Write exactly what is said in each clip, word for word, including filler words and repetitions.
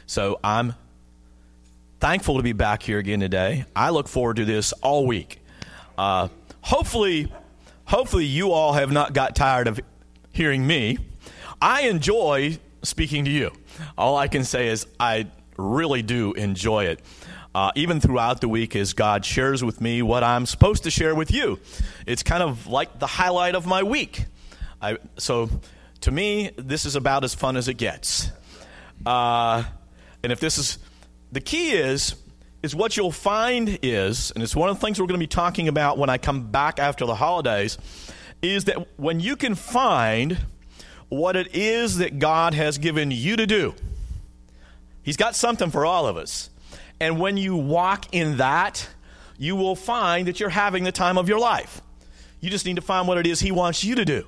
So I'm thankful to be back here again today. I look forward to this all week. Uh, hopefully, hopefully you all have not got tired of hearing me. I enjoy speaking to you. All I can say is I really do enjoy it. Uh, even throughout the week as God shares with me what I'm supposed to share with you. It's kind of like the highlight of my week. I, so to me, this is about as fun as it gets. Uh, and if this is, the key is, is what you'll find is, and it's one of the things we're going to be talking about when I come back after the holidays, is that when you can find what it is that God has given you to do, He's got something for all of us. And when you walk in that, you will find that you're having the time of your life. You just need to find what it is He wants you to do.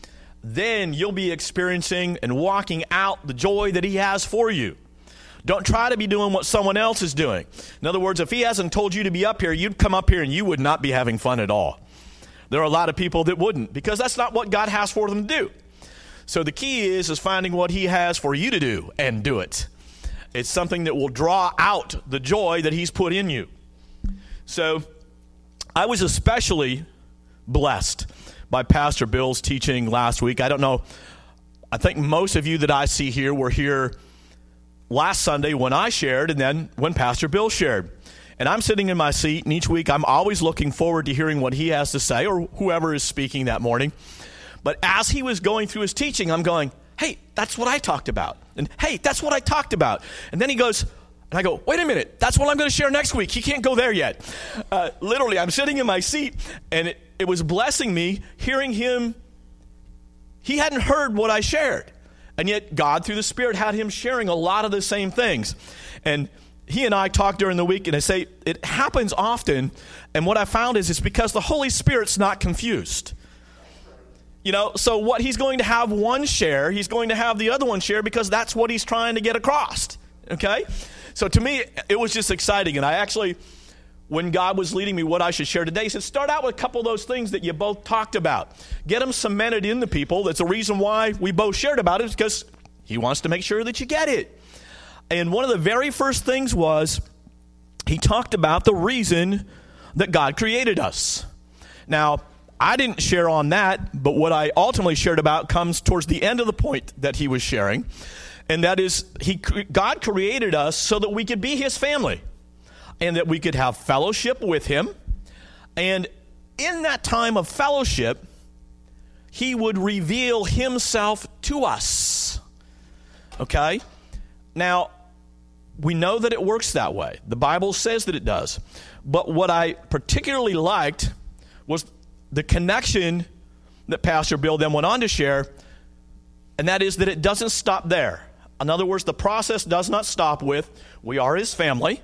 Then you'll be experiencing and walking out the joy that He has for you. Don't try to be doing what someone else is doing. In other words, if He hasn't told you to be up here, you'd come up here and you would not be having fun at all. There are a lot of people that wouldn't, because that's not what God has for them to do. So the key is, is finding what He has for you to do and do it. It's something that will draw out the joy that He's put in you. So I was especially blessed by Pastor Bill's teaching last week. I don't know, I think most of you that I see here were here last Sunday when I shared and then when Pastor Bill shared. And I'm sitting in my seat, and each week I'm always looking forward to hearing what he has to say, or whoever is speaking that morning. But as he was going through his teaching, I'm going, hey, that's what I talked about. And hey, that's what I talked about. And then he goes, and I go, wait a minute, that's what I'm going to share next week. He can't go there yet. Uh, literally, I'm sitting in my seat, and it, it was blessing me hearing him. He hadn't heard what I shared. And yet God, through the Spirit, had him sharing a lot of the same things. And he and I talked during the week, and I say it happens often. And what I found is it's because the Holy Spirit's not confused. You know, so what he's going to have one share, he's going to have the other one share, because that's what he's trying to get across. Okay? So to me, it was just exciting. And I actually, when God was leading me what I should share today, he said, start out with a couple of those things that you both talked about. Get them cemented in the people. That's the reason why we both shared about it, is because he wants to make sure that you get it. And one of the very first things was, he talked about the reason that God created us. Now, I didn't share on that, but what I ultimately shared about comes towards the end of the point that he was sharing. And that is, he, God created us so that we could be his family and that we could have fellowship with him. And in that time of fellowship, he would reveal himself to us. Okay? Now, we know that it works that way. The Bible says that it does. But what I particularly liked was the connection that Pastor Bill then went on to share, and that is that it doesn't stop there. In other words, the process does not stop with, we are his family.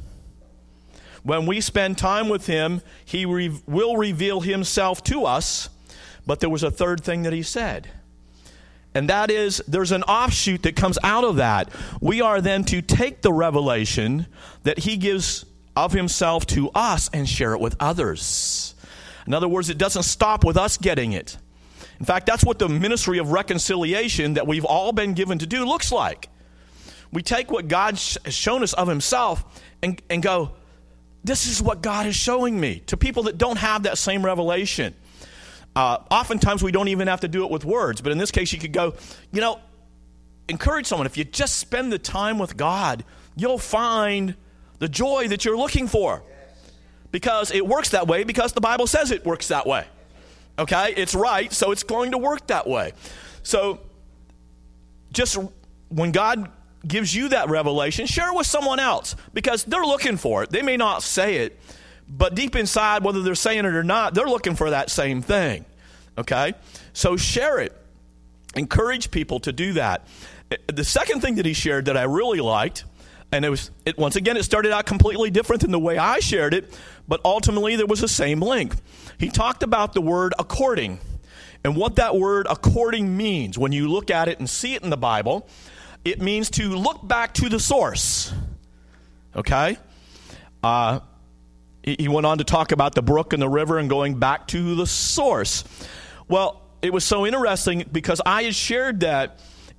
When we spend time with him, he re- will reveal himself to us. But there was a third thing that he said. And that is, there's an offshoot that comes out of that. We are then to take the revelation that he gives of himself to us and share it with others. In other words, it doesn't stop with us getting it. In fact, that's what the ministry of reconciliation that we've all been given to do looks like. We take what God has shown us of himself and, and go, this is what God is showing me, to people that don't have that same revelation. Uh, oftentimes we don't even have to do it with words, but in this case you could go, you know, encourage someone. If you just spend the time with God, you'll find the joy that you're looking for. Because it works that way, because the Bible says it works that way. Okay? It's right, so it's going to work that way. So just when God gives you that revelation, share it with someone else, because they're looking for it. They may not say it, but deep inside, whether they're saying it or not, they're looking for that same thing. Okay? So share it. Encourage people to do that. The second thing that he shared that I really liked, and it was, it, once again, it started out completely different than the way I shared it, but ultimately there was the same link. He talked about the word according, and what that word according means. When you look at it and see it in the Bible, it means to look back to the source. Okay? Uh, he, he went on to talk about the brook and the river and going back to the source. Well, it was so interesting because I had shared that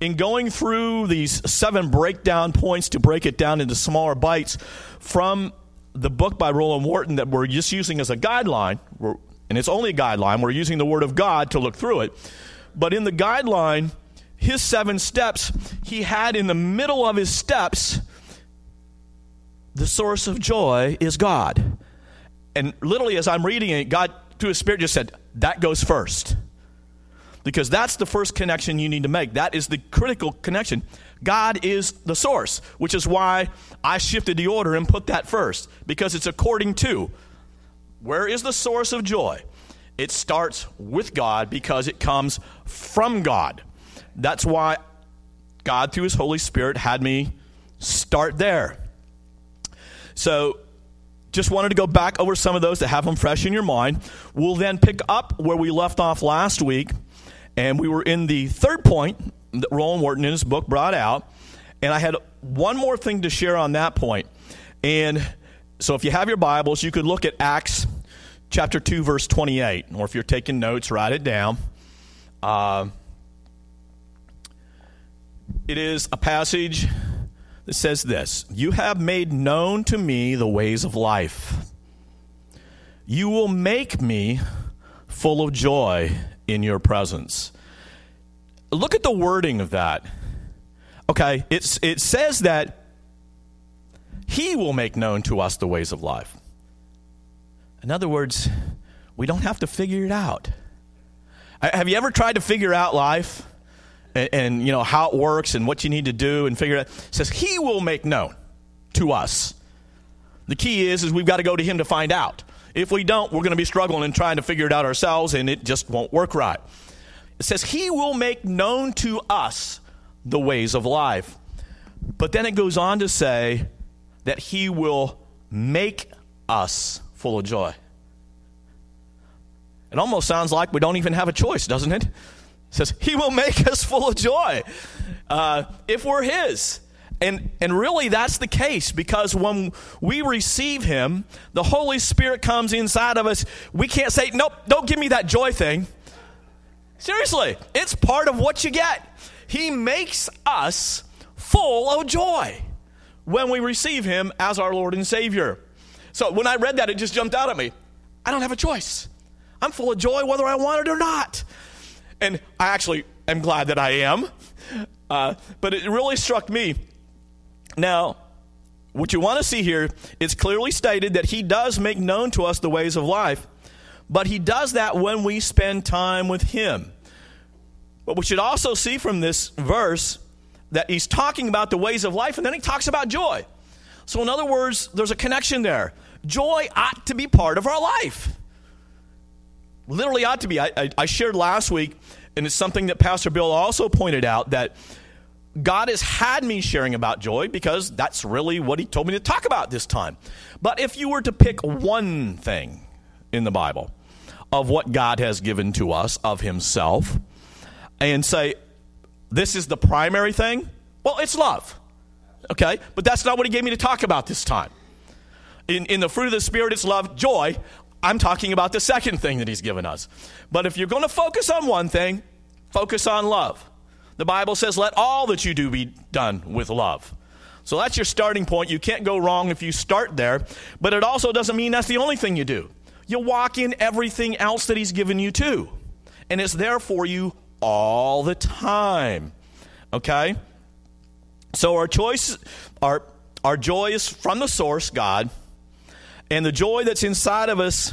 in going through these seven breakdown points to break it down into smaller bites from the book by Roland Wharton that we're just using as a guideline, and it's only a guideline, we're using the Word of God to look through it. But in the guideline, his seven steps, he had in the middle of his steps, the source of joy is God. And literally as I'm reading it, God, through his Spirit, just said, that goes first. Because that's the first connection you need to make. That is the critical connection. God is the source, which is why I shifted the order and put that first. Because it's according to, where is the source of joy? It starts with God because it comes from God. That's why God, through his Holy Spirit, had me start there. So, just wanted to go back over some of those to have them fresh in your mind. We'll then pick up where we left off last week. And we were in the third point that Roland Wharton in his book brought out. And I had one more thing to share on that point. And so if you have your Bibles, you could look at Acts chapter two, verse twenty-eight. Or if you're taking notes, write it down. Uh, it is a passage that says this: "You have made known to me the ways of life. You will make me full of joy in your presence." Look at the wording of that. Okay, it's, it says that he will make known to us the ways of life. In other words, we don't have to figure it out. Have you ever tried to figure out life and, and you know how it works and what you need to do and figure it out? It says he will make known to us. The key is, is we've got to go to him to find out. If we don't, we're going to be struggling and trying to figure it out ourselves, and it just won't work right. It says he will make known to us the ways of life. But then it goes on to say that he will make us full of joy. It almost sounds like we don't even have a choice, doesn't it? It says he will make us full of joy uh, if we're his. And and really that's the case, because when we receive him, the Holy Spirit comes inside of us. We can't say, nope, don't give me that joy thing. Seriously, it's part of what you get. He makes us full of joy when we receive him as our Lord and Savior. So when I read that, it just jumped out at me. I don't have a choice. I'm full of joy whether I want it or not. And I actually am glad that I am. Uh, but it really struck me. Now, what you want to see here, it's clearly stated that he does make known to us the ways of life, but he does that when we spend time with him. But we should also see from this verse that he's talking about the ways of life, and then he talks about joy. So in other words, there's a connection there. Joy ought to be part of our life. Literally ought to be. I, I, I shared last week, and it's something that Pastor Bill also pointed out, that God has had me sharing about joy because that's really what he told me to talk about this time. But if you were to pick one thing in the Bible of what God has given to us of himself and say, this is the primary thing, well, it's love. Okay? But that's not what he gave me to talk about this time. In, in the fruit of the Spirit, it's love, joy. I'm talking about the second thing that he's given us. But if you're going to focus on one thing, focus on love. The Bible says, let all that you do be done with love. So that's your starting point. You can't go wrong if you start there. But it also doesn't mean that's the only thing you do. You walk in everything else that he's given you too. And it's there for you all the time. Okay? So our choice, our, our joy is from the source, God. And the joy that's inside of us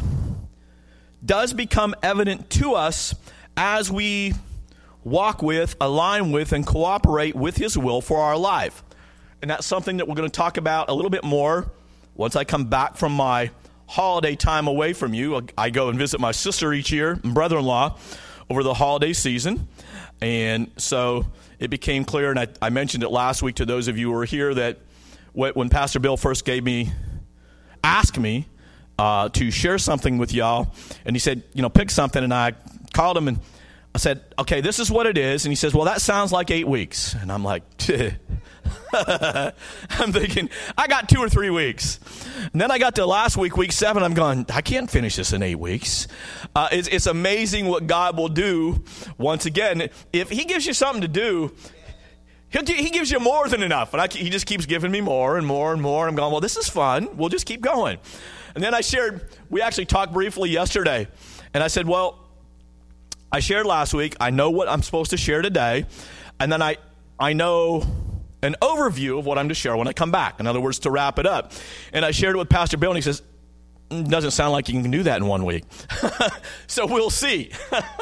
does become evident to us as we walk with, align with, and cooperate with his will for our life. And that's something that we're going to talk about a little bit more once I come back from my holiday time away from you. I go and visit my sister each year and brother-in-law over the holiday season. And so it became clear, and I, I mentioned it last week to those of you who were here, that when Pastor Bill first gave me, asked me uh, to share something with y'all, and he said, you know, pick something, and I called him and I said, okay, this is what it is. And he says, well, that sounds like eight weeks. And I'm like, I'm thinking, I got two or three weeks. And then I got to last week, week seven. I'm going, I can't finish this in eight weeks. Uh, it's, it's amazing what God will do. Once again, if he gives you something to do, He'll, he gives you more than enough. And I, he just keeps giving me more and more and more. I'm going, well, this is fun. We'll just keep going. And then I shared, we actually talked briefly yesterday. And I said, well, I shared last week. I know what I'm supposed to share today. And then I, I know an overview of what I'm to share when I come back. In other words, to wrap it up. And I shared it with Pastor Bill, and he says, it doesn't sound like you can do that in one week. So we'll see.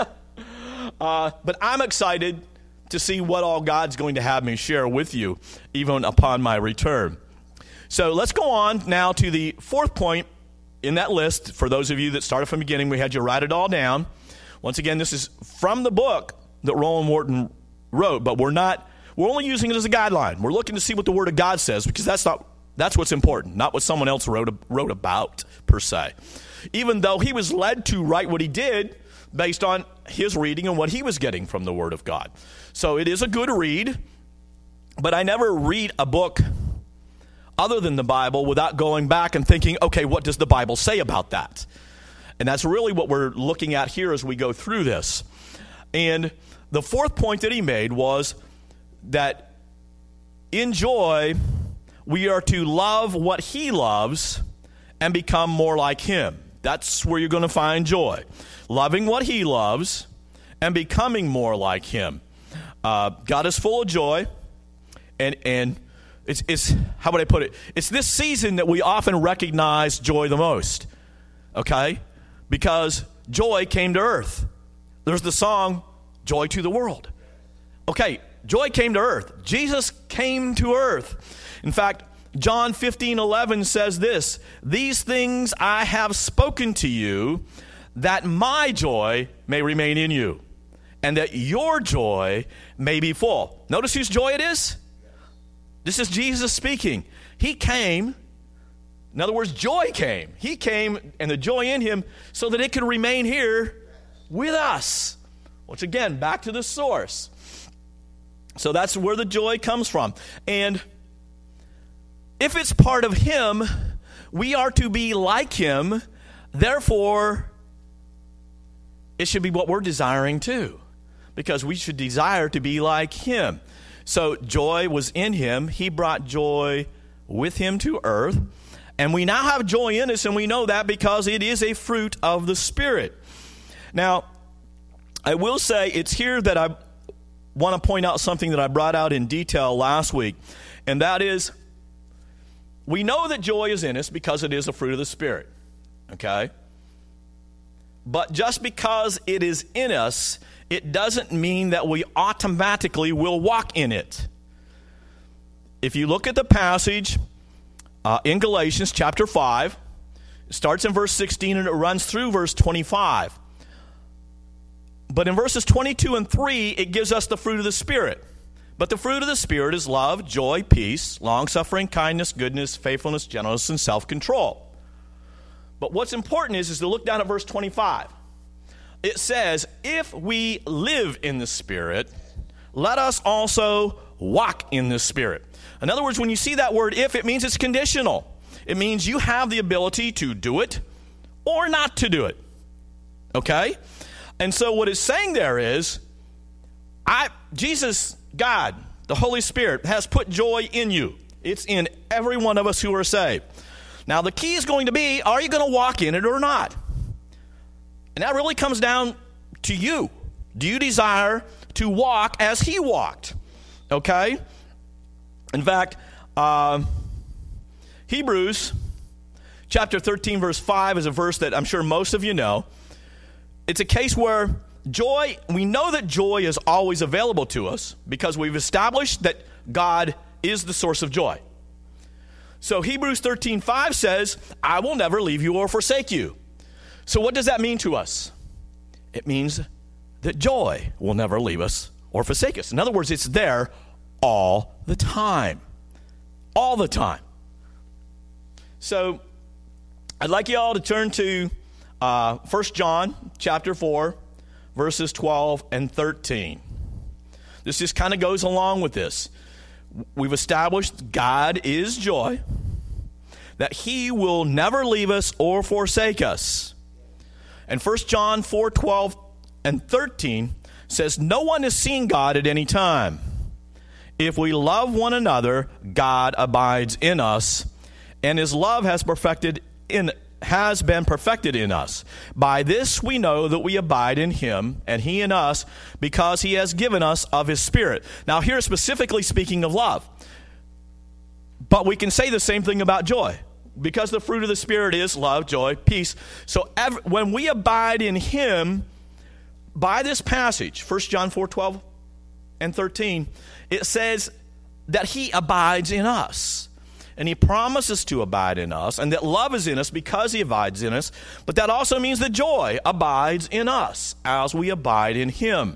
uh, but I'm excited to see what all God's going to have me share with you, even upon my return. So let's go on now to the fourth point in that list. For those of you that started from the beginning, we had you write it all down. Once again, this is from the book that Roland Morton wrote, but we're not, we're only using it as a guideline. We're looking to see what the Word of God says, because that's not, that's what's important, not what someone else wrote, wrote about, per se. Even though he was led to write what he did based on his reading and what he was getting from the Word of God. So it is a good read, but I never read a book other than the Bible without going back and thinking, okay, what does the Bible say about that? And that's really what we're looking at here as we go through this. And the fourth point that he made was that in joy, we are to love what he loves and become more like him. That's where you're going to find joy. Loving what he loves and becoming more like him. Uh, God is full of joy, and and it's, it's, how would I put it? It's this season that we often recognize joy the most, okay? Because joy came to earth. There's the song, Joy to the World. Okay, joy came to earth. Jesus came to earth. In fact, John fifteen eleven says this, these things I have spoken to you, that my joy may remain in you, and that your joy may be full. Notice whose joy it is? This is Jesus speaking. He came, in other words, joy came. He came, and the joy in him, so that it could remain here with us. Once again, back to the source. So that's where the joy comes from. And if it's part of him, we are to be like him. Therefore, it should be what we're desiring too, because we should desire to be like him. So joy was in him. He brought joy with him to earth. And we now have joy in us, and we know that because it is a fruit of the Spirit. Now, I will say it's here that I want to point out something that I brought out in detail last week, and that is, we know that joy is in us because it is a fruit of the Spirit, okay? But just because it is in us, it doesn't mean that we automatically will walk in it. If you look at the passage uh, in Galatians chapter five, it starts in verse sixteen and it runs through verse twenty-five. But in verses twenty-two and three, it gives us the fruit of the Spirit. But the fruit of the Spirit is love, joy, peace, long-suffering, kindness, goodness, faithfulness, gentleness, and self-control. But what's important is, is to look down at verse twenty-five. It says, if we live in the Spirit, let us also walk in the Spirit. In other words, when you see that word if, it means it's conditional. It means you have the ability to do it or not to do it. Okay? And so what it's saying there is, I, Jesus, God, the Holy Spirit, has put joy in you. It's in every one of us who are saved. Now, the key is going to be, are you going to walk in it or not? And that really comes down to you. Do you desire to walk as he walked? Okay? In fact, uh, Hebrews chapter thirteen, verse five is a verse that I'm sure most of you know. It's a case where joy, we know that joy is always available to us because we've established that God is the source of joy. So Hebrews thirteen five says, I will never leave you or forsake you. So what does that mean to us? It means that joy will never leave us or forsake us. In other words, it's there all the time. All the time. So I'd like you all to turn to uh, First John chapter four, verses twelve and thirteen. This just kind of goes along with this. We've established God is joy, that he will never leave us or forsake us. And First John four, twelve and thirteen says, no one has seen God at any time. If we love one another, God abides in us, and his love has perfected in has been perfected in us. By this we know that we abide in him, and he in us, because he has given us of his Spirit. Now, here specifically speaking of love. But we can say the same thing about joy, because the fruit of the Spirit is love, joy, peace. So every, when we abide in him, by this passage, First John four twelve and thirteen, it says that he abides in us. And he promises to abide in us, and that love is in us because he abides in us. But that also means that joy abides in us as we abide in him.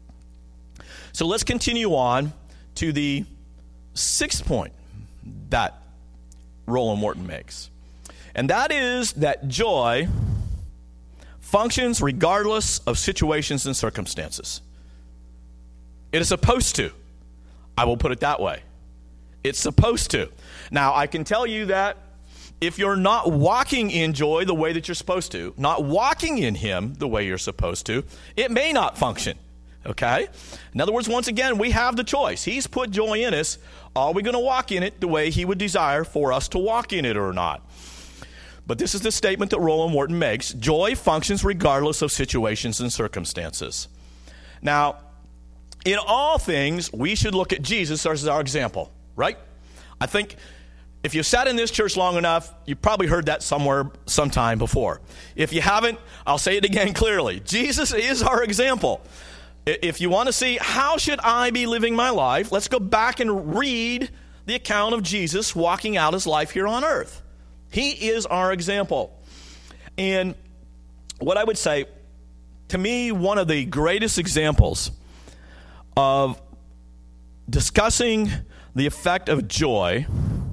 So let's continue on to the sixth point that Roland Morton makes. And that is that joy functions regardless of situations and circumstances. It is supposed to. I will put it that way. It's supposed to. Now, I can tell you that if you're not walking in joy the way that you're supposed to, not walking in him the way you're supposed to, it may not function. Okay? In other words, once again, we have the choice. He's put joy in us. Are we going to walk in it the way he would desire for us to walk in it or not? But this is the statement that Roland Morton makes. Joy functions regardless of situations and circumstances. Now, in all things, we should look at Jesus as our example, right? I think if you've sat in this church long enough, you've probably heard that somewhere sometime before. If you haven't, I'll say it again clearly. Jesus is our example. If you want to see how should I be living my life, let's go back and read the account of Jesus walking out his life here on earth. He is our example. And what I would say, to me, one of the greatest examples of discussing the effect of joy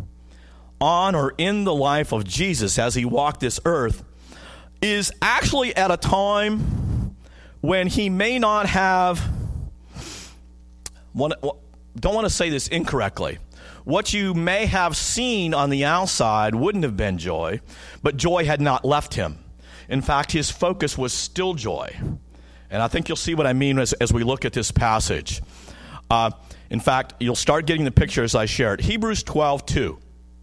on or in the life of Jesus as he walked this earth is actually at a time when he may not have, don't want to say this incorrectly, what you may have seen on the outside wouldn't have been joy, but joy had not left him. In fact, his focus was still joy. And I think you'll see what I mean as, as we look at this passage. Uh, in fact, you'll start getting the picture as I share it. Hebrews twelve two.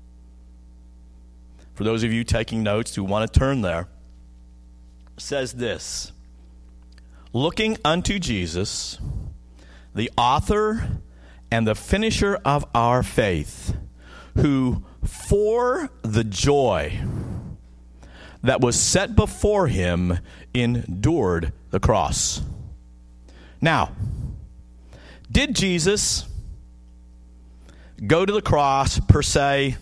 For those of you taking notes who want to turn there, says this: looking unto Jesus, the author and the finisher of our faith, who for the joy that was set before him endured the cross. Now, did Jesus go to the cross per se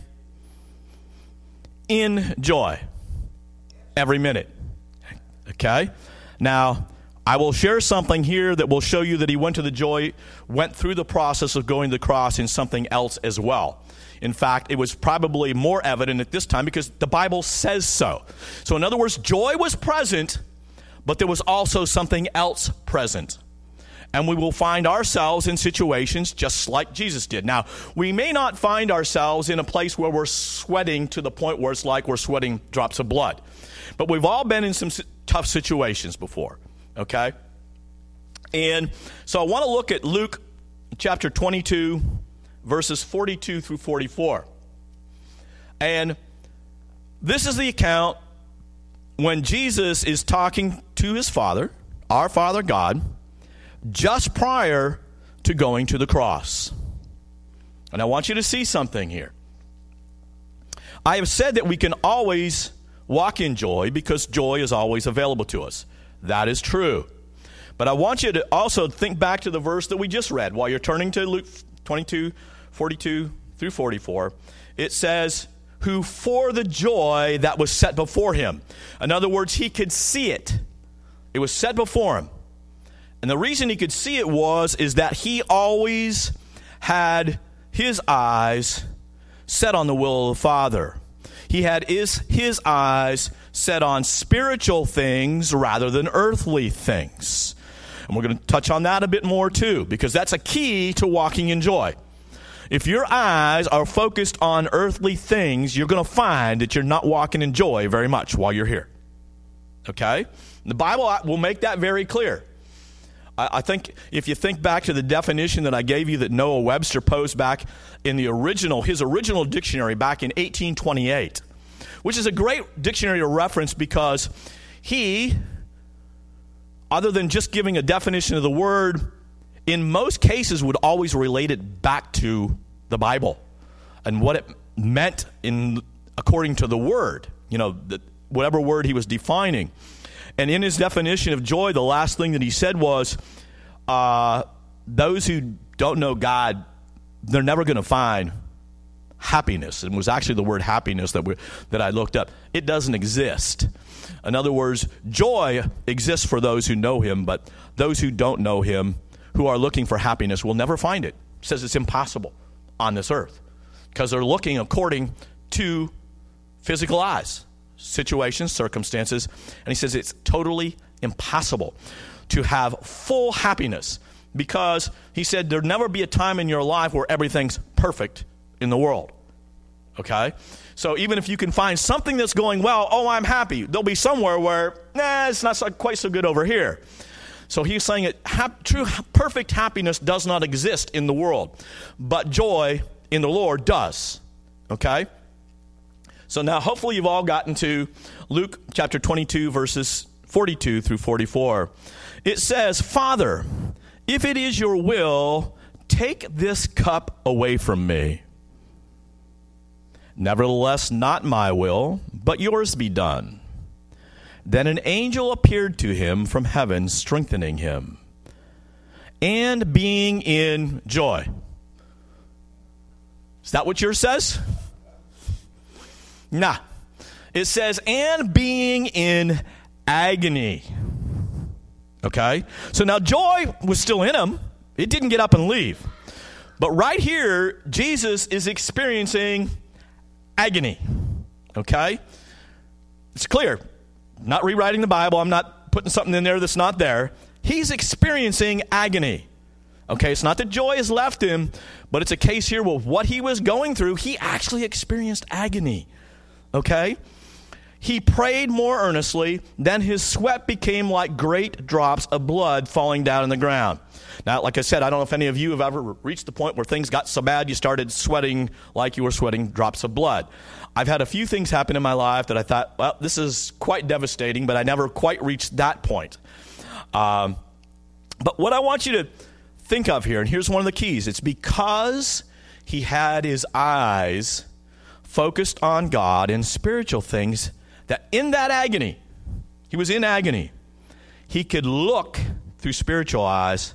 in joy every minute? Okay? Now, I will share something here that will show you that he went to the joy, went through the process of going to the cross in something else as well. In fact, it was probably more evident at this time because the Bible says so. So in other words, joy was present, but there was also something else present. And we will find ourselves in situations just like Jesus did. Now, we may not find ourselves in a place where we're sweating to the point where it's like we're sweating drops of blood. But we've all been in some tough situations before. Okay? And so I want to look at Luke chapter twenty-two, verses forty-two through forty-four. And this is the account when Jesus is talking to his Father, our Father God, just prior to going to the cross. And I want you to see something here. I have said that we can always walk in joy because joy is always available to us. That is true. But I want you to also think back to the verse that we just read while you're turning to Luke twenty-two, forty-two through forty-four. It says, who for the joy that was set before him. In other words, he could see it. It was set before him. And the reason he could see it was is that he always had his eyes set on the will of the Father. He had his, his eyes set on spiritual things rather than earthly things. And we're going to touch on that a bit more too, because that's a key to walking in joy. If your eyes are focused on earthly things, you're going to find that you're not walking in joy very much while you're here. Okay? The Bible will make that very clear. I, I think if you think back to the definition that I gave you that Noah Webster posed back in the original, his original dictionary back in eighteen twenty-eight, which is a great dictionary to reference because he, other than just giving a definition of the word, in most cases would always relate it back to the Bible and what it meant in according to the word, you know, the, whatever word he was defining. And in his definition of joy, the last thing that he said was, uh, those who don't know God, they're never going to find happiness. And it was actually the word happiness that we, that I looked up. It doesn't exist. In other words, joy exists for those who know him, but those who don't know him, who are looking for happiness, will never find it. It says it's impossible on this earth because they're looking according to physical eyes, situations, circumstances, and he says it's totally impossible to have full happiness because he said there'll never be a time in your life where everything's perfect in the world. Okay? So even if you can find something that's going well, oh, I'm happy, there'll be somewhere where, nah, it's not so, quite so good over here. So he's saying that ha- true, perfect happiness does not exist in the world, but joy in the Lord does. Okay? So now hopefully you've all gotten to Luke chapter twenty-two, verses forty-two through forty-four. It says, Father, if it is your will, take this cup away from me. Nevertheless, not my will, but yours be done. Then an angel appeared to him from heaven, strengthening him, and being in joy. Is that what yours says? Nah. It says, and being in agony. Okay? So now joy was still in him. It didn't get up and leave. But right here, Jesus is experiencing agony. Okay? It's clear. I'm not rewriting the Bible. I'm not putting something in there that's not there. He's experiencing agony. Okay, it's not that joy has left him, but it's a case here with what he was going through. He actually experienced agony. Okay? He prayed more earnestly, then his sweat became like great drops of blood falling down on the ground. Now, like I said, I don't know if any of you have ever reached the point where things got so bad you started sweating like you were sweating drops of blood. I've had a few things happen in my life that I thought, well, this is quite devastating, but I never quite reached that point. Um, but what I want you to think of here, and here's one of the keys, it's because he had his eyes focused on God and spiritual things, that in that agony, he was in agony, he could look through spiritual eyes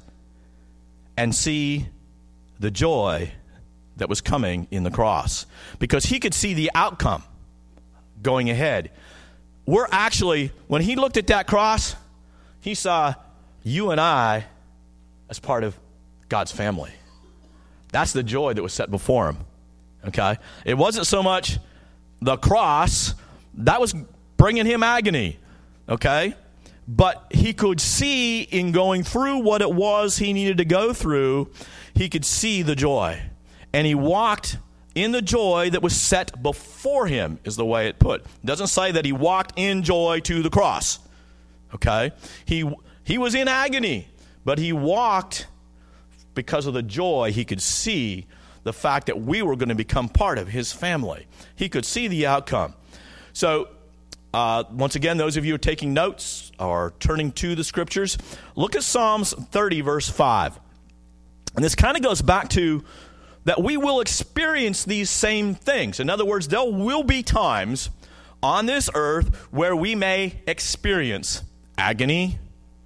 and see the joy that was coming in the cross. Because he could see the outcome going ahead. We're actually, when he looked at that cross, he saw you and I as part of God's family. That's the joy that was set before him. Okay? It wasn't so much the cross, that was bringing him agony. Okay? But he could see in going through what it was he needed to go through, he could see the joy. And he walked in the joy that was set before him, is the way it put. It doesn't say that he walked in joy to the cross. Okay? He he was in agony, but he walked because of the joy. He could see the fact that we were going to become part of his family. He could see the outcome. So, uh, once again, those of you who are taking notes or turning to the scriptures, look at Psalms thirty, verse five. And this kind of goes back to that we will experience these same things. In other words, there will be times on this earth where we may experience agony,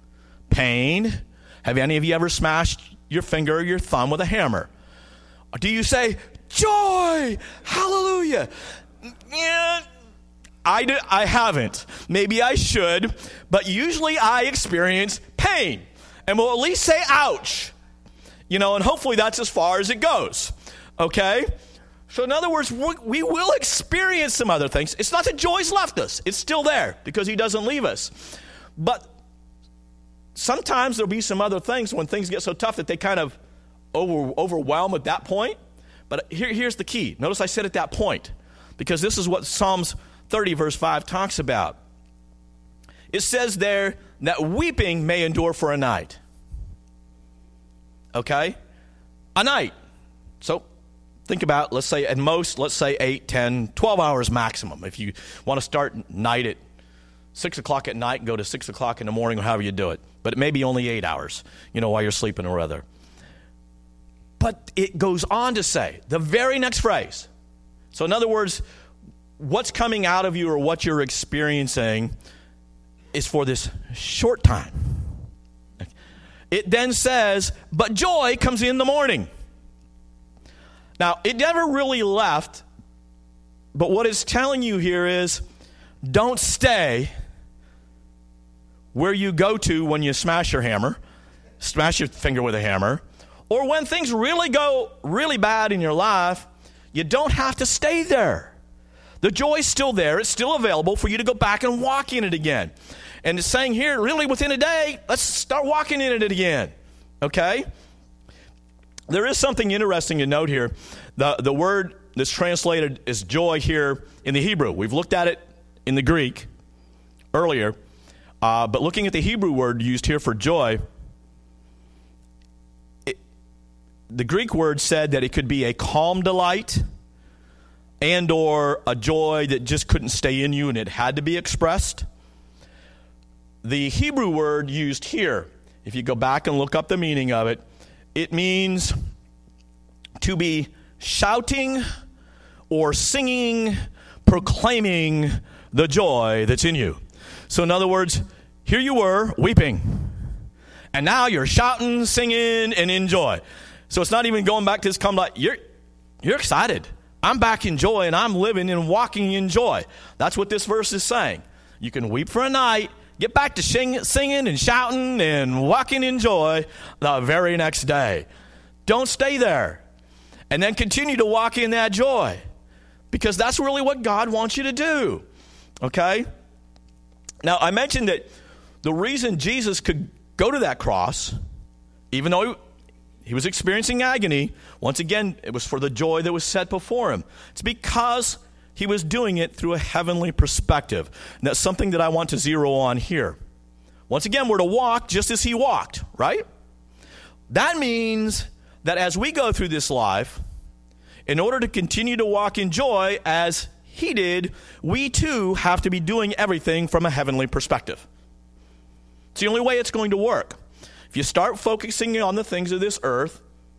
pain. Have any of you ever smashed your finger or your thumb with a hammer? Or do you say, joy, hallelujah? Yeah, I, do, I haven't. Maybe I should, but usually I experience pain. And we'll at least say, ouch. You know, and hopefully that's as far as it goes. Okay? So in other words, we will experience some other things. It's not that joy's left us. It's still there because he doesn't leave us. But sometimes there'll be some other things when things get so tough that they kind of over, overwhelm at that point. But here, here's the key. Notice I said at that point, because this is what Psalms thirty, verse five talks about. It says there that weeping may endure for a night. okay? A night. So think about, let's say at most, let's say eight, ten, twelve hours maximum. If you want to start night at six o'clock at night and go to six o'clock in the morning or however you do it. But it may be only eight hours, you know, while you're sleeping or other. But it goes on to say, the very next phrase. So in other words, what's coming out of you or what you're experiencing is for this short time. It then says, but joy comes in the morning. Now, it never really left, but what it's telling you here is, don't stay where you go to when you smash your hammer, smash your finger with a hammer, or when things really go really bad in your life, you don't have to stay there. The joy's still there. It's still available for you to go back and walk in it again. And it's saying here, really within a day, let's start walking in it again. Okay? There is something interesting to note here. The, the word that's translated as joy here in the Hebrew. We've looked at it in the Greek earlier. Uh, but looking at the Hebrew word used here for joy, it, the Greek word said that it could be a calm delight and or a joy that just couldn't stay in you and it had to be expressed. The Hebrew word used here, if you go back and look up the meaning of it, it means to be shouting or singing, proclaiming the joy that's in you. So in other words, here you were weeping, and now you're shouting, singing, and in joy. So it's not even going back to this come like, you're, you're excited. I'm back in joy, and I'm living and walking in joy. That's what this verse is saying. You can weep for a night, get back to sing, singing and shouting and walking in joy the very next day. Don't stay there. And then continue to walk in that joy, because that's really what God wants you to do. Okay? Now, I mentioned that the reason Jesus could go to that cross, even though he was experiencing agony, once again, it was for the joy that was set before him. It's because he was doing it through a heavenly perspective. And that's something that I want to zero on here. Once again, we're to walk just as he walked, right? That means that as we go through this life, in order to continue to walk in joy as he did, we too have to be doing everything from a heavenly perspective. It's the only way it's going to work. If you start focusing on the things of this earth,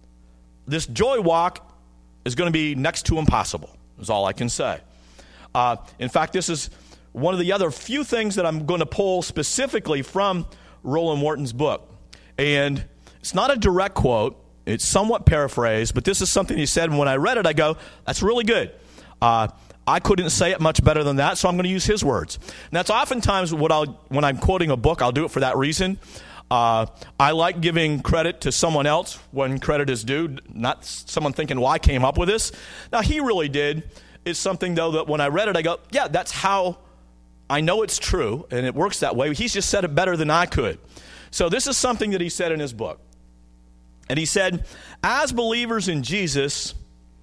this joy walk is going to be next to impossible, is all I can say. Uh, in fact, this is one of the other few things that I'm going to pull specifically from Roland Morton's book. And it's not a direct quote. It's somewhat paraphrased, but this is something he said, and when I read it, I go, that's really good. Uh, I couldn't say it much better than that, so I'm going to use his words. And that's oftentimes what I'll, when I'm quoting a book, I'll do it for that reason. Uh, I like giving credit to someone else when credit is due, not someone thinking, well, I came up with this. Now, he really did. It's something, though, that when I read it, I go, yeah, that's how I know it's true, and it works that way. He's just said it better than I could. So this is something that he said in his book. And he said, as believers in Jesus,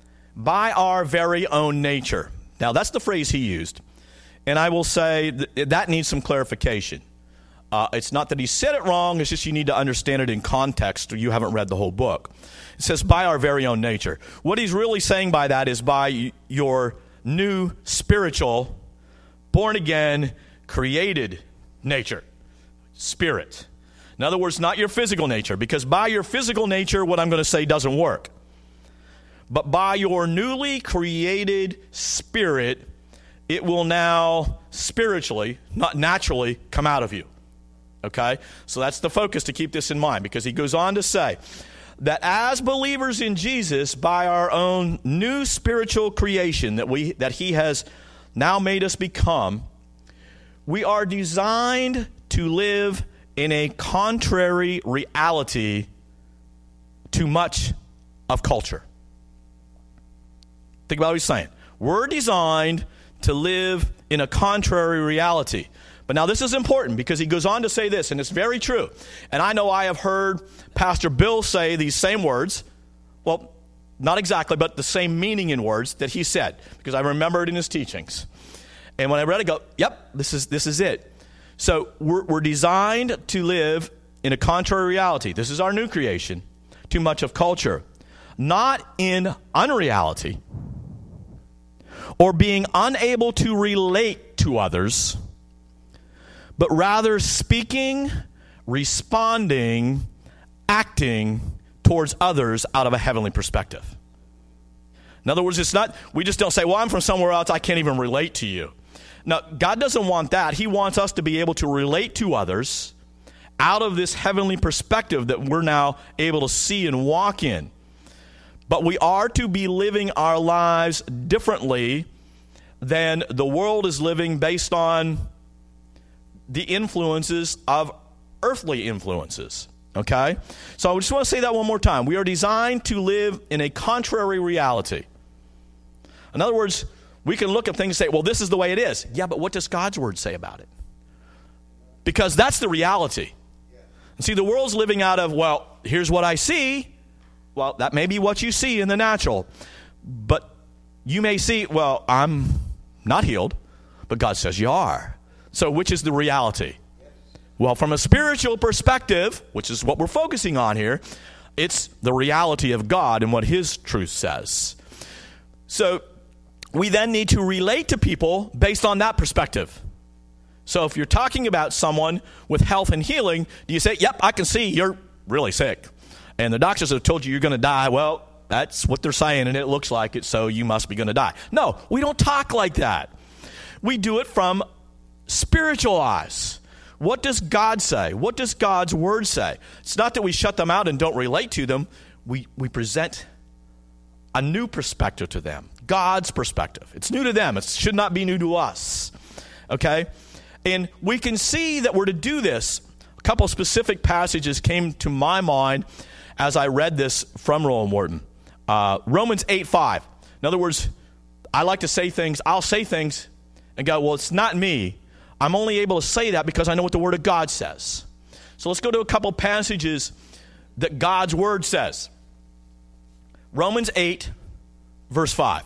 by our very own nature. Now, that's the phrase he used. And I will say that, that needs some clarification. Uh, it's not that he said it wrong. It's just you need to understand it in context, or you haven't read the whole book. It says, by our very own nature. What he's really saying by that is by your new spiritual, born-again, created nature, spirit. In other words, not your physical nature, because by your physical nature, what I'm going to say doesn't work. But by your newly created spirit, it will now spiritually, not naturally, come out of you. Okay? So that's the focus to keep this in mind, because he goes on to say that as believers in Jesus, by our own new spiritual creation that we that he has now made us become, we are designed to live in a contrary reality to much of culture. Think about what he's saying. We're designed to live in a contrary reality. But now this is important, because he goes on to say this, and it's very true. And I know I have heard Pastor Bill say these same words. Well, not exactly, but the same meaning in words that he said, because I remember it in his teachings. And when I read it, I go, yep, this is this is it. So we're, we're designed to live in a contrary reality. This is our new creation, too much of culture. Not in unreality or being unable to relate to others, but rather speaking, responding, acting towards others out of a heavenly perspective. In other words, it's not, we just don't say, well, I'm from somewhere else, I can't even relate to you. Now, God doesn't want that. He wants us to be able to relate to others out of this heavenly perspective that we're now able to see and walk in. But we are to be living our lives differently than the world is living based on the influences of earthly influences. Okay? So I just want to say that one more time. We are designed to live in a contrary reality. In other words, we can look at things and say, well, this is the way it is. Yeah, but what does God's word say about it? Because that's the reality. And see, the world's living out of, well, here's what I see. Well, that may be what you see in the natural. But you may see, well, I'm not healed, but God says you are. So which is the reality? Well, from a spiritual perspective, which is what we're focusing on here, it's the reality of God and what His truth says. So we then need to relate to people based on that perspective. So if you're talking about someone with health and healing, do you say, yep, I can see you're really sick, and the doctors have told you you're going to die? Well, that's what they're saying, and it looks like it, so you must be going to die. No, we don't talk like that. We do it from spiritual eyes. What does God say? What does God's word say? It's not that we shut them out and don't relate to them. We, we present a new perspective to them, God's perspective. It's new to them. It should not be new to us. Okay? And we can see that we're to do this. A couple of specific passages came to my mind as I read this from Rowan Wharton. Uh, Romans eight five. In other words, I like to say things, I'll say things and go, well, it's not me. I'm only able to say that because I know what the Word of God says. So let's go to a couple passages that God's Word says. Romans eight, verse five.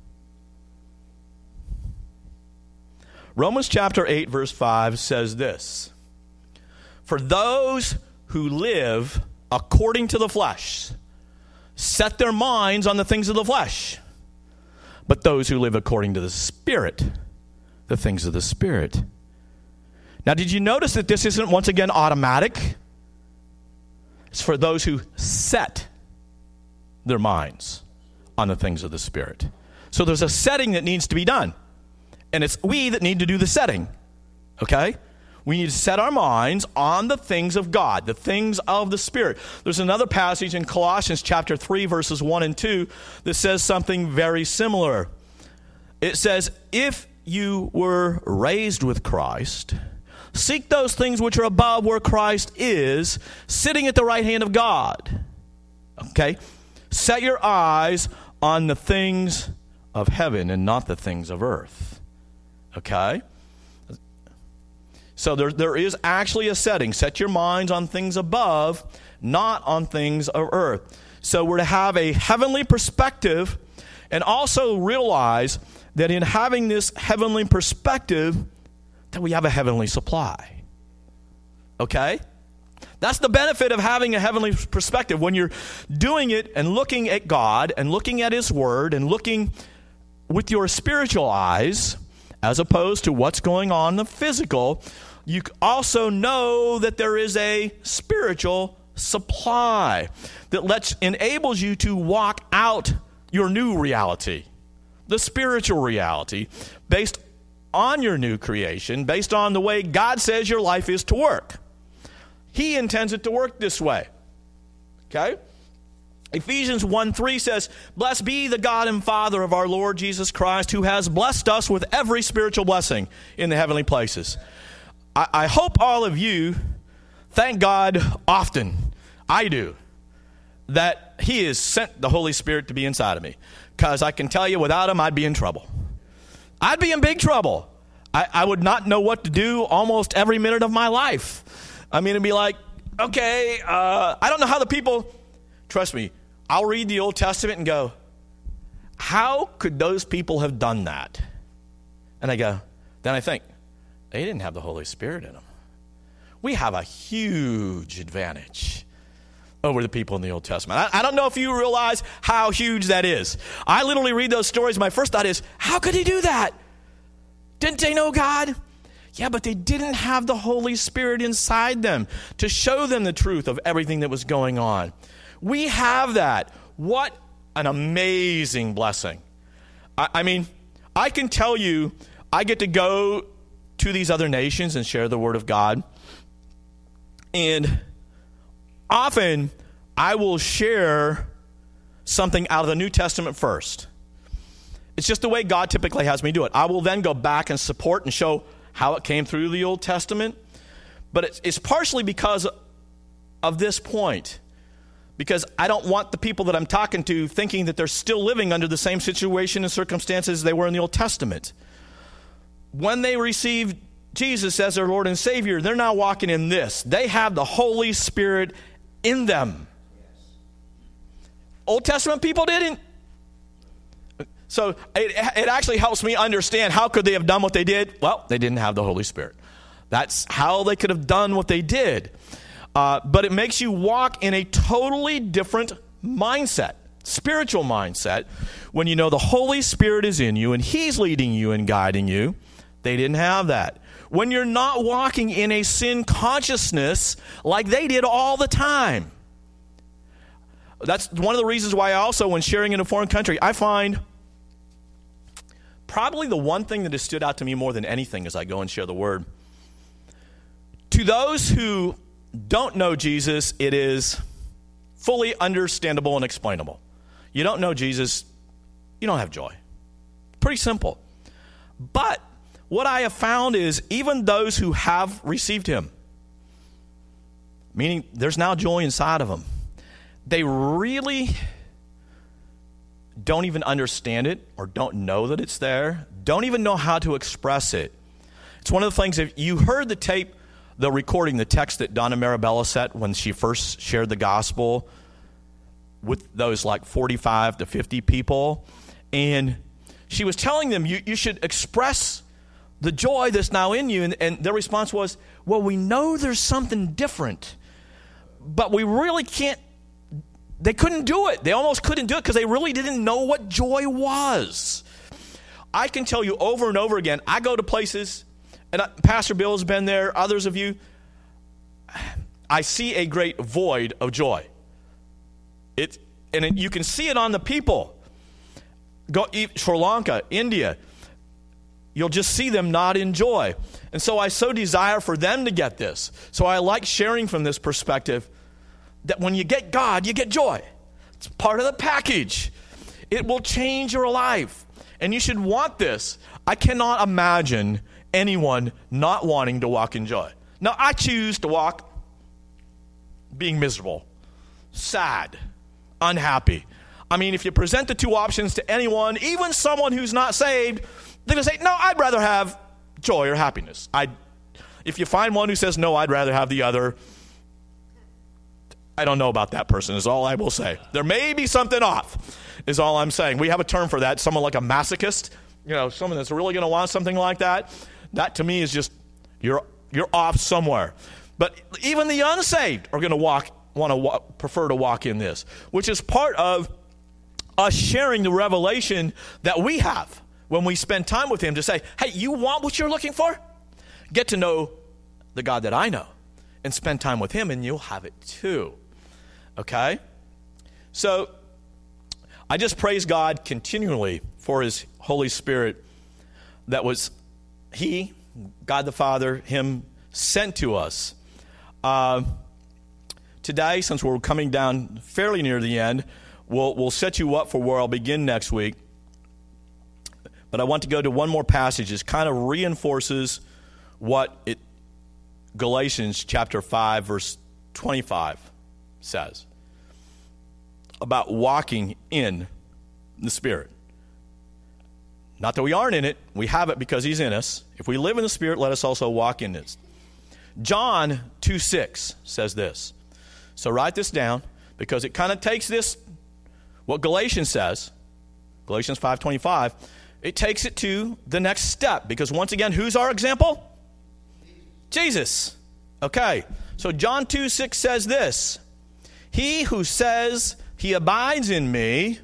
Romans chapter eight, verse five says this: for those who live according to the flesh set their minds on the things of the flesh, but those who live according to the Spirit, the things of the Spirit. Now, did you notice that this isn't, once again, automatic? It's for those who set their minds on the things of the Spirit. So there's a setting that needs to be done. And it's we that need to do the setting. Okay? We need to set our minds on the things of God, the things of the Spirit. There's another passage in Colossians chapter three, verses one and two, that says something very similar. It says, if you were raised with Christ, seek those things which are above where Christ is, sitting at the right hand of God. Okay? Set your eyes on the things of heaven and not the things of earth. Okay? So there, there is actually a setting. Set your minds on things above, not on things of earth. So we're to have a heavenly perspective and also realize that in having this heavenly perspective, that we have a heavenly supply. Okay? That's the benefit of having a heavenly perspective. When you're doing it and looking at God and looking at His Word and looking with your spiritual eyes, as opposed to what's going on in the physical, you also know that there is a spiritual supply that lets enables you to walk out your new reality, the spiritual reality, based on your new creation, based on the way God says your life is to work. He intends it to work this way. Okay? Ephesians one three says, blessed be the God and Father of our Lord Jesus Christ, who has blessed us with every spiritual blessing in the heavenly places. I, I hope all of you thank God often, I do, that He has sent the Holy Spirit to be inside of me. Because I can tell you, without Him, I'd be in trouble. I'd be in big trouble. I, I would not know what to do almost every minute of my life. I mean, it'd be like, okay, uh, I don't know how the people, trust me, I'll read the Old Testament and go, how could those people have done that? And I go, then I think, they didn't have the Holy Spirit in them. We have a huge advantage. over the people in the Old Testament. I, I don't know if you realize how huge that is. I literally read those stories. My first thought is, how could he do that? Didn't they know God? Yeah, but they didn't have the Holy Spirit inside them to show them the truth of everything that was going on. We have that. What an amazing blessing. I, I mean, I can tell you, I get to go to these other nations and share the Word of God. And often, I will share something out of the New Testament first. It's just the way God typically has me do it. I will then go back and support and show how it came through the Old Testament. But it's, it's partially because of this point. Because I don't want the people that I'm talking to thinking that they're still living under the same situation and circumstances they were in the Old Testament. When they received Jesus as their Lord and Savior, they're now walking in this. They have the Holy Spirit in them. Old Testament people didn't. So it, it actually helps me understand how could they have done what they did? Well, they didn't have the Holy Spirit. That's how they could have done what they did. Uh, but it makes you walk in a totally different mindset, spiritual mindset, when you know the Holy Spirit is in you and He's leading you and guiding you. They didn't have that. When you're not walking in a sin consciousness like they did all the time. That's one of the reasons why I also, when sharing in a foreign country, I find probably the one thing that has stood out to me more than anything as I go and share the Word. To those who don't know Jesus, it is fully understandable and explainable. You don't know Jesus, you don't have joy. Pretty simple. But what I have found is even those who have received Him, meaning there's now joy inside of them, they really don't even understand it or don't know that it's there, don't even know how to express it. It's one of the things, if you heard the tape, the recording, the text that Donna Marabella set when she first shared the gospel with those like forty-five to fifty people, and she was telling them, you, you should express the joy that's now in you, and, and their response was, well, we know there's something different, but we really can't. They couldn't do it. They almost couldn't do it because they really didn't know what joy was. I can tell you over and over again, I go to places, and Pastor Bill has been there, others of you, I see a great void of joy. It, and it, you can see it on the people. Go Sri Lanka, India, you'll just see them not in joy. And so I so desire for them to get this. So I like sharing from this perspective that when you get God, you get joy. It's part of the package. It will change your life. And you should want this. I cannot imagine anyone not wanting to walk in joy. Now, I choose to walk being miserable, sad, unhappy. I mean, if you present the two options to anyone, even someone who's not saved, they're going to say, no, I'd rather have joy or happiness. I, if you find one who says, no, I'd rather have the other, I don't know about that person is all I will say. There may be something off is all I'm saying. We have a term for that, someone like a masochist, you know, someone that's really going to want something like that. That to me is just, you're you're off somewhere. But even the unsaved are going to walk, want to walk, prefer to walk in this, which is part of us sharing the revelation that we have when we spend time with Him to say, hey, you want what you're looking for? Get to know the God that I know and spend time with Him and you'll have it too. Okay? So I just praise God continually for His Holy Spirit that was He, God the Father, Him sent to us. Uh, today, since we're coming down fairly near the end, we'll, we'll set you up for where I'll begin next week. But I want to go to one more passage. It kind of reinforces what it, Galatians chapter five, verse twenty-five says about walking in the Spirit. Not that we aren't in it. We have it because He's in us. If we live in the Spirit, let us also walk in it. John two six says this. So write this down because it kind of takes this, what Galatians says, Galatians five twenty-five, it takes it to the next step. Because once again, who's our example? Jesus. Okay. So John two six says this. He who says he abides in me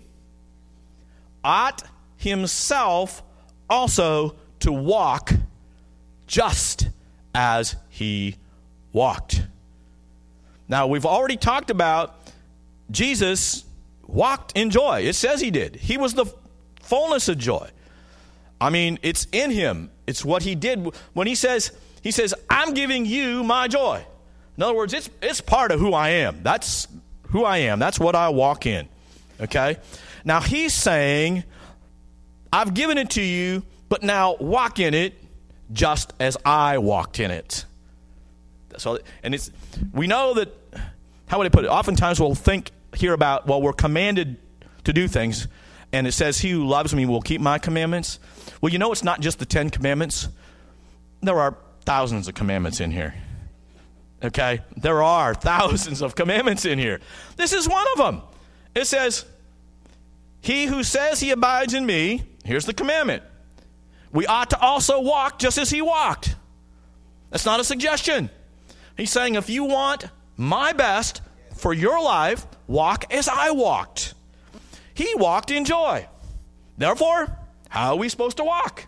ought himself also to walk just as he walked. Now, we've already talked about Jesus walked in joy. It says he did. He was the fullness of joy. I mean, it's in him. It's what he did. When he says, he says, I'm giving you my joy. In other words, it's it's part of who I am. That's who I am. That's what I walk in. Okay? Now, he's saying, I've given it to you, but now walk in it just as I walked in it. So, and it's, we know that, how would I put it? Oftentimes we'll think here about, well, we're commanded to do things, and it says, he who loves me will keep my commandments. Well, you know, it's not just the Ten Commandments. There are thousands of commandments in here. Okay? There are thousands of commandments in here. This is one of them. It says, he who says he abides in me, here's the commandment. We ought to also walk just as he walked. That's not a suggestion. He's saying, if you want my best for your life, walk as I walked. He walked in joy. Therefore, how are we supposed to walk?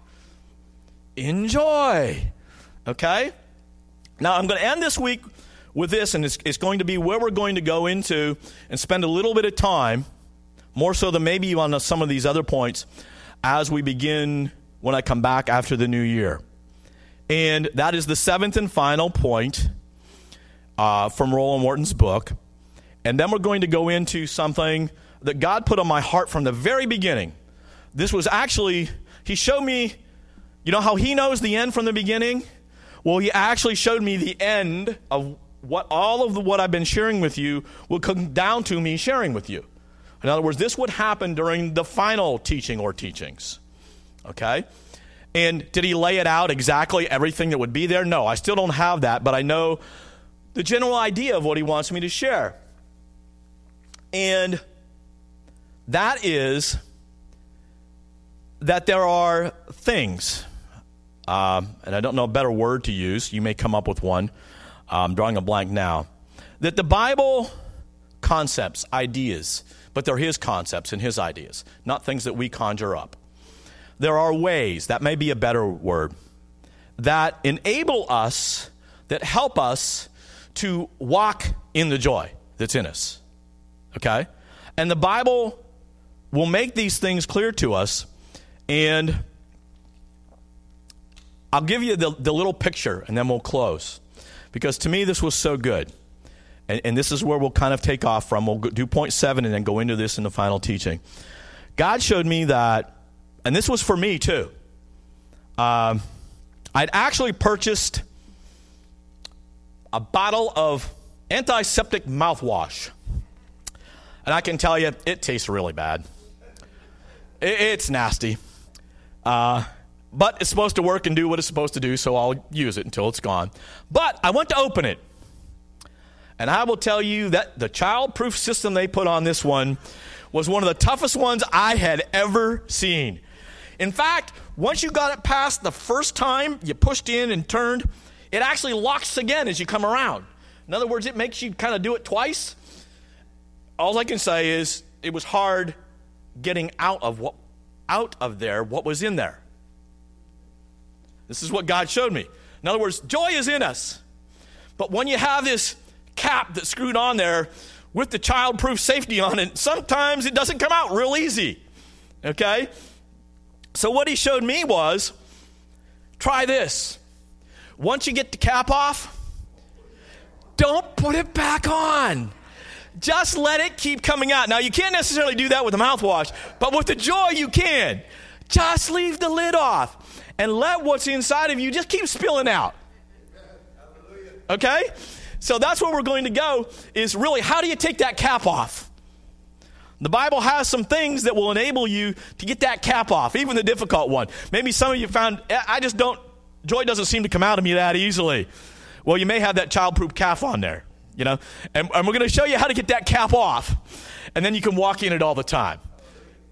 In joy. Okay? Now, I'm going to end this week with this, and it's, it's going to be where we're going to go into and spend a little bit of time, more so than maybe on some of these other points, as we begin when I come back after the new year. And that is the seventh and final point uh, from Roland Morton's book. And then we're going to go into something that God put on my heart from the very beginning. This was actually, he showed me, you know how he knows the end from the beginning? Well, he actually showed me the end of what all of the, what I've been sharing with you will come down to me sharing with you. In other words, this would happen during the final teaching or teachings. Okay? And did he lay it out exactly everything that would be there? No, I still don't have that, but I know the general idea of what he wants me to share. And that is that there are things, uh, and I don't know a better word to use. You may come up with one. I'm drawing a blank now. That the Bible concepts, ideas, but they're his concepts and his ideas, not things that we conjure up. There are ways, that may be a better word, that enable us, that help us to walk in the joy that's in us. Okay? And the Bible will make these things clear to us. And I'll give you the, the little picture, and then we'll close. Because to me, this was so good. And, and this is where we'll kind of take off from. We'll do point seven and then go into this in the final teaching. God showed me that, and this was for me too. Um, I'd actually purchased a bottle of antiseptic mouthwash. And I can tell you, it tastes really bad. It, it's nasty. Uh, but it's supposed to work and do what it's supposed to do, so I'll use it until it's gone. But I went to open it. And I will tell you that the child-proof system they put on this one was one of the toughest ones I had ever seen. In fact, once you got it past the first time you pushed in and turned, it actually locks again as you come around. In other words, it makes you kind of do it twice. All I can say is it was hard getting out of what out of there what was in there. This is what God showed me. In other words, joy is in us. But when you have this cap that's screwed on there with the child-proof safety on it, sometimes it doesn't come out real easy. Okay? So what he showed me was, try this. Once you get the cap off, don't put it back on. Just let it keep coming out. Now, you can't necessarily do that with the mouthwash, but with the joy, you can. Just leave the lid off and let what's inside of you just keep spilling out. Okay? So that's where we're going to go, is really, how do you take that cap off? The Bible has some things that will enable you to get that cap off, even the difficult one. Maybe some of you found, I just don't, joy doesn't seem to come out of me that easily. Well, you may have that child-proof cap on there. You know, and, and we're going to show you how to get that cap off, and then you can walk in it all the time.